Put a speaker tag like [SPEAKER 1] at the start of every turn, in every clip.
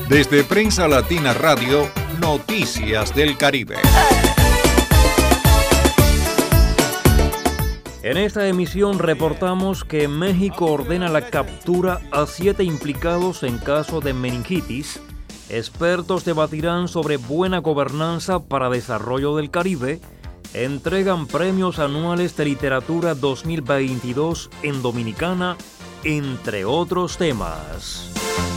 [SPEAKER 1] Desde Prensa Latina Radio, Noticias del Caribe.
[SPEAKER 2] En esta emisión reportamos que México ordena la captura a 7 implicados en caso de meningitis. Expertos debatirán sobre buena gobernanza para desarrollo del Caribe. Entregan premios anuales de literatura 2022 en Dominicana, entre otros temas.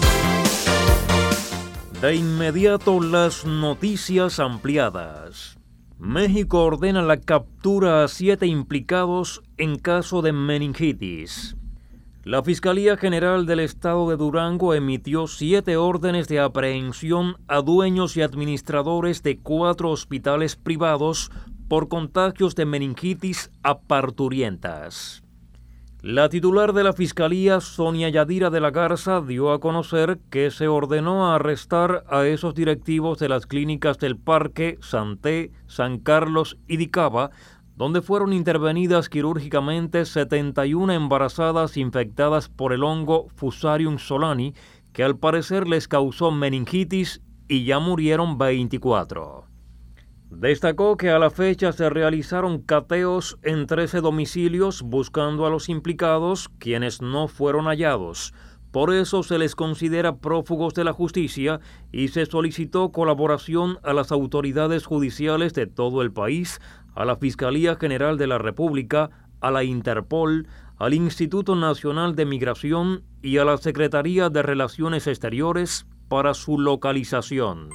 [SPEAKER 2] De inmediato, las noticias ampliadas. México ordena la captura a 7 implicados en caso de meningitis. La Fiscalía General del Estado de Durango emitió 7 órdenes de aprehensión a dueños y administradores de 4 hospitales privados por contagios de meningitis a parturientas. La titular de la Fiscalía, Sonia Yadira de la Garza, dio a conocer que se ordenó arrestar a esos directivos de las clínicas del Parque, Santé, San Carlos y Dicaba, donde fueron intervenidas quirúrgicamente 71 embarazadas infectadas por el hongo Fusarium solani, que al parecer les causó meningitis y ya murieron 24. Destacó que a la fecha se realizaron cateos en 13 domicilios buscando a los implicados, quienes no fueron hallados. Por eso se les considera prófugos de la justicia y se solicitó colaboración a las autoridades judiciales de todo el país, a la Fiscalía General de la República, a la Interpol, al Instituto Nacional de Migración y a la Secretaría de Relaciones Exteriores para su localización.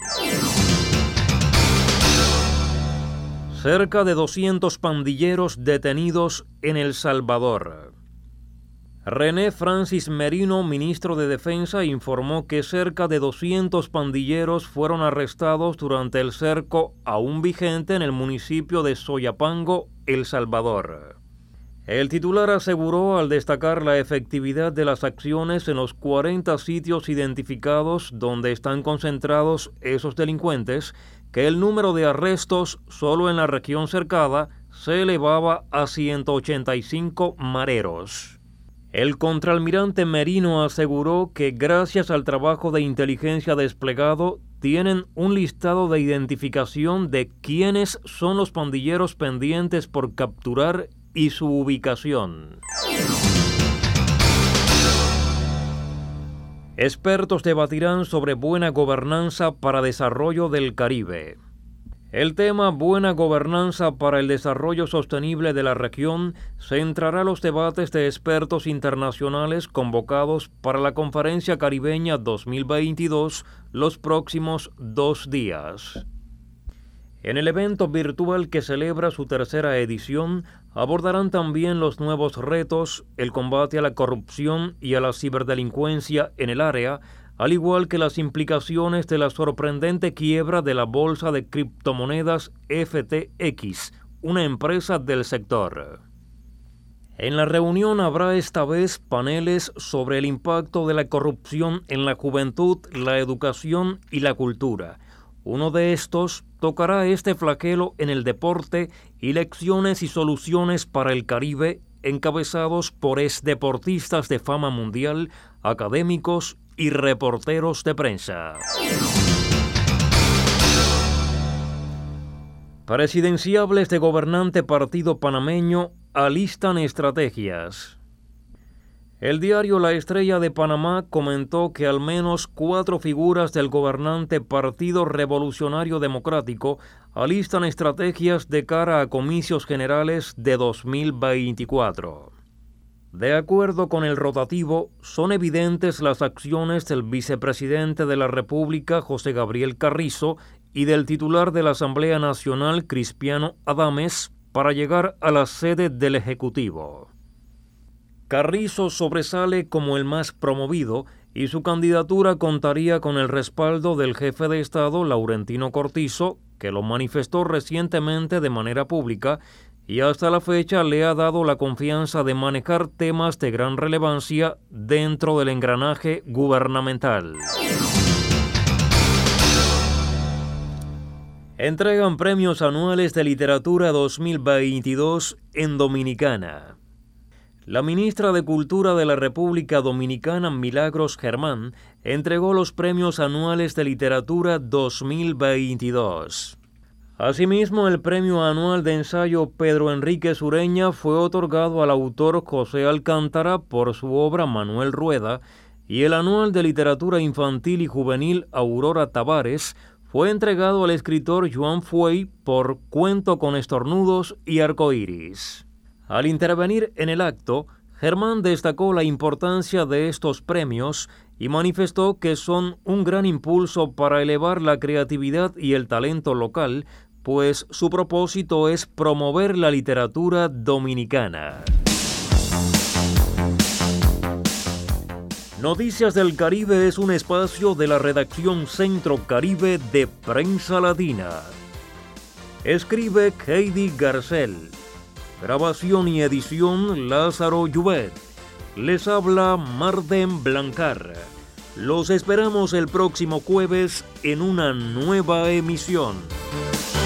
[SPEAKER 2] Cerca de 200 pandilleros detenidos en El Salvador. René Francis Merino, ministro de Defensa, informó que cerca de 200 pandilleros fueron arrestados durante el cerco aún vigente en el municipio de Soyapango, El Salvador. El titular aseguró, al destacar la efectividad de las acciones en los 40 sitios identificados donde están concentrados esos delincuentes, que el número de arrestos solo en la región cercada se elevaba a 185 mareros. El contraalmirante Merino aseguró que gracias al trabajo de inteligencia desplegado tienen un listado de identificación de quiénes son los pandilleros pendientes por capturar y su ubicación. Expertos debatirán sobre buena gobernanza para desarrollo del Caribe. El tema Buena gobernanza para el desarrollo sostenible de la región centrará los debates de expertos internacionales convocados para la Conferencia Caribeña 2022 los próximos 2 días. En el evento virtual que celebra su tercera edición, abordarán también los nuevos retos, el combate a la corrupción y a la ciberdelincuencia en el área, al igual que las implicaciones de la sorprendente quiebra de la bolsa de criptomonedas FTX, una empresa del sector. En la reunión habrá esta vez paneles sobre el impacto de la corrupción en la juventud, la educación y la cultura. Uno de estos tocará este flagelo en el deporte y lecciones y soluciones para el Caribe, encabezados por exdeportistas de fama mundial, académicos y reporteros de prensa. Presidenciables de gobernante partido panameño alistan estrategias. El diario La Estrella de Panamá comentó que al menos 4 figuras del gobernante Partido Revolucionario Democrático alistan estrategias de cara a comicios generales de 2024. De acuerdo con el rotativo, son evidentes las acciones del vicepresidente de la República, José Gabriel Carrizo, y del titular de la Asamblea Nacional, Cristiano Adames, para llegar a la sede del Ejecutivo. Carrizo sobresale como el más promovido y su candidatura contaría con el respaldo del jefe de Estado, Laurentino Cortizo, que lo manifestó recientemente de manera pública y hasta la fecha le ha dado la confianza de manejar temas de gran relevancia dentro del engranaje gubernamental. Entregan premios anuales de literatura 2022 en Dominicana. La ministra de Cultura de la República Dominicana, Milagros Germán, entregó los premios anuales de literatura 2022. Asimismo, el premio anual de ensayo Pedro Enrique Sureña fue otorgado al autor José Alcántara por su obra Manuel Rueda, y el anual de literatura infantil y juvenil Aurora Tavares fue entregado al escritor Joan Fuey por Cuento con estornudos y arcoíris. Al intervenir en el acto, Germán destacó la importancia de estos premios y manifestó que son un gran impulso para elevar la creatividad y el talento local, pues su propósito es promover la literatura dominicana. Noticias del Caribe es un espacio de la redacción Centro Caribe de Prensa Latina. Escribe Heidi Garcel. Grabación y edición Lázaro Llubet. Les habla Marden Blancar. Los esperamos el próximo jueves en una nueva emisión.